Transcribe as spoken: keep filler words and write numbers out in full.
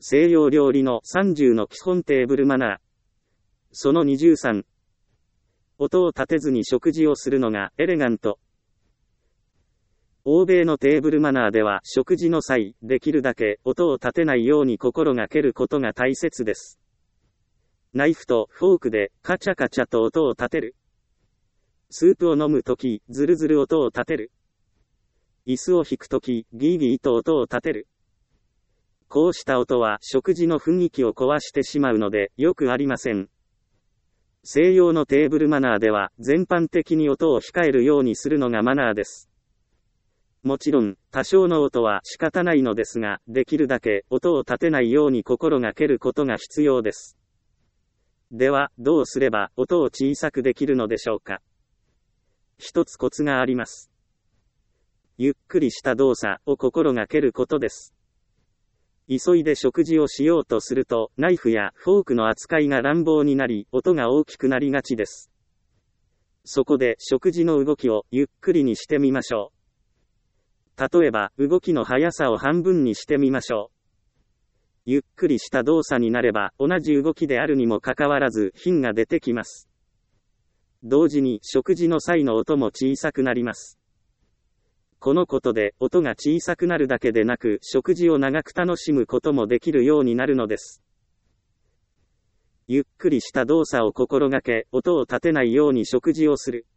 西洋料理のさんじゅうの基本テーブルマナー。そのにじゅうさん。音を立てずに食事をするのがエレガント。欧米のテーブルマナーでは食事の際、できるだけ音を立てないように心がけることが大切です。ナイフとフォークでカチャカチャと音を立てる。スープを飲むとき、ズルズル音を立てる。椅子を引くとき、ギーギーと音を立てる。こうした音は食事の雰囲気を壊してしまうので、よくありません。西洋のテーブルマナーでは、全般的に音を控えるようにするのがマナーです。もちろん、多少の音は仕方ないのですが、できるだけ音を立てないように心がけることが必要です。では、どうすれば音を小さくできるのでしょうか。一つコツがあります。ゆっくりした動作を心がけることです。急いで食事をしようとすると、ナイフやフォークの扱いが乱暴になり、音が大きくなりがちです。そこで食事の動きをゆっくりにしてみましょう。例えば、動きの速さを半分にしてみましょう。ゆっくりした動作になれば、同じ動きであるにもかかわらず品が出てきます。同時に食事の際の音も小さくなります。このことで音が小さくなるだけでなく、食事を長く楽しむこともできるようになるのです。ゆっくりした動作を心がけ、音を立てないように食事をする。